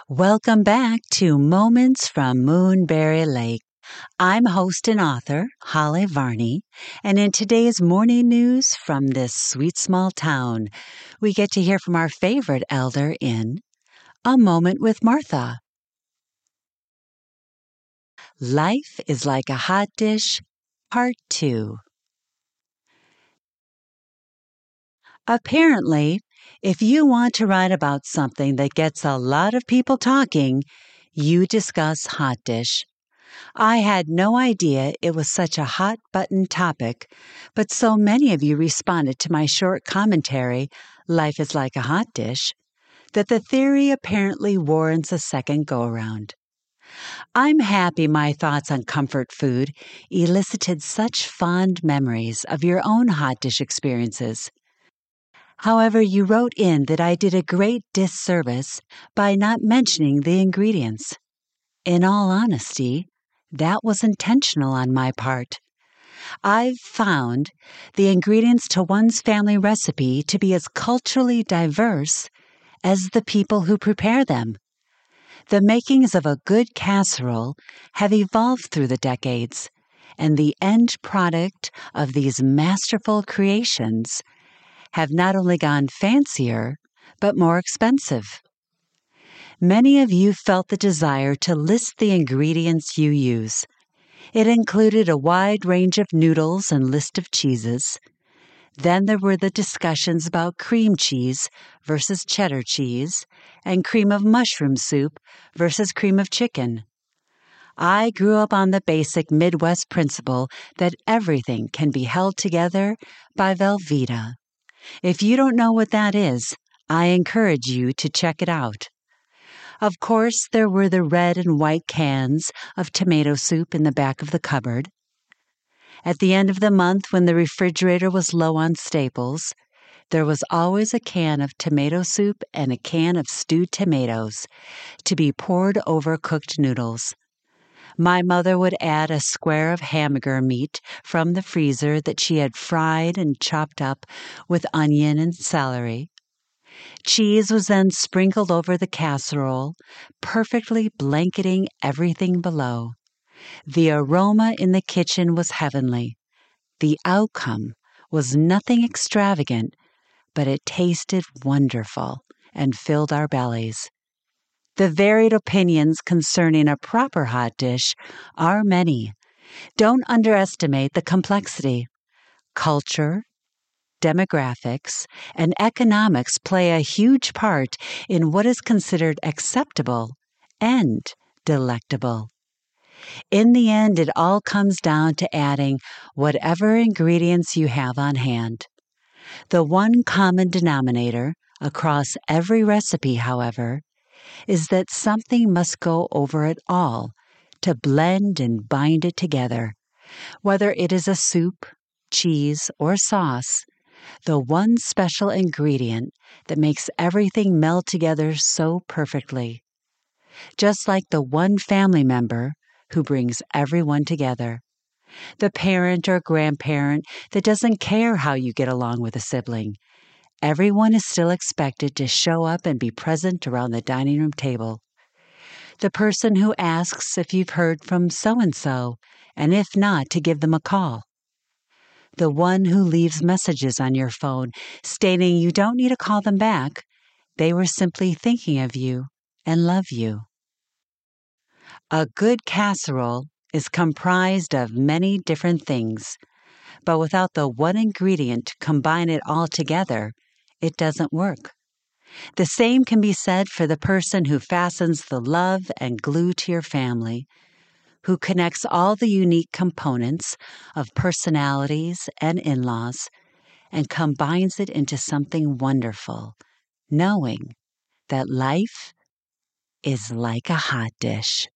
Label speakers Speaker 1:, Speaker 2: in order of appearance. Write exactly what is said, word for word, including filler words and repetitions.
Speaker 1: Welcome back to Moments from Moonberry Lake. I'm host and author, Holly Varney, and in today's morning news from this sweet small town, we get to hear from our favorite elder in A Moment with Martha. Life is like a hot dish, part two. Apparently, if you want to write about something that gets a lot of people talking, you discuss hot dish. I had no idea it was such a hot-button topic, but so many of you responded to my short commentary, Life is like a hot dish, that the theory apparently warrants a second go-around. I'm happy my thoughts on comfort food elicited such fond memories of your own hot dish experiences. However, you wrote in that I did a great disservice by not mentioning the ingredients. In all honesty, that was intentional on my part. I've found the ingredients to one's family recipe to be as culturally diverse as the people who prepare them. The makings of a good casserole have evolved through the decades, and the end product of these masterful creations have not only gone fancier, but more expensive. Many of you felt the desire to list the ingredients you use. It included a wide range of noodles and list of cheeses. Then there were the discussions about cream cheese versus cheddar cheese and cream of mushroom soup versus cream of chicken. I grew up on the basic Midwest principle that everything can be held together by Velveeta. If you don't know what that is, I encourage you to check it out. Of course, there were the red and white cans of tomato soup in the back of the cupboard. At the end of the month, when the refrigerator was low on staples, there was always a can of tomato soup and a can of stewed tomatoes to be poured over cooked noodles. My mother would add a square of hamburger meat from the freezer that she had fried and chopped up with onion and celery. Cheese was then sprinkled over the casserole, perfectly blanketing everything below. The aroma in the kitchen was heavenly. The outcome was nothing extravagant, but it tasted wonderful and filled our bellies. The varied opinions concerning a proper hot dish are many. Don't underestimate the complexity. Culture, demographics, and economics play a huge part in what is considered acceptable and delectable. In the end, it all comes down to adding whatever ingredients you have on hand. The one common denominator across every recipe, however, is that something must go over it all to blend and bind it together. Whether it is a soup, cheese, or sauce, the one special ingredient that makes everything meld together so perfectly. Just like the one family member who brings everyone together. The parent or grandparent that doesn't care how you get along with a sibling. Everyone is still expected to show up and be present around the dining room table. The person who asks if you've heard from so-and-so, and if not, to give them a call. The one who leaves messages on your phone stating you don't need to call them back. They were simply thinking of you and love you. A good casserole is comprised of many different things, but without the one ingredient to combine it all together, it doesn't work. The same can be said for the person who fastens the love and glue to your family, who connects all the unique components of personalities and in-laws and combines it into something wonderful, knowing that life is like a hot dish.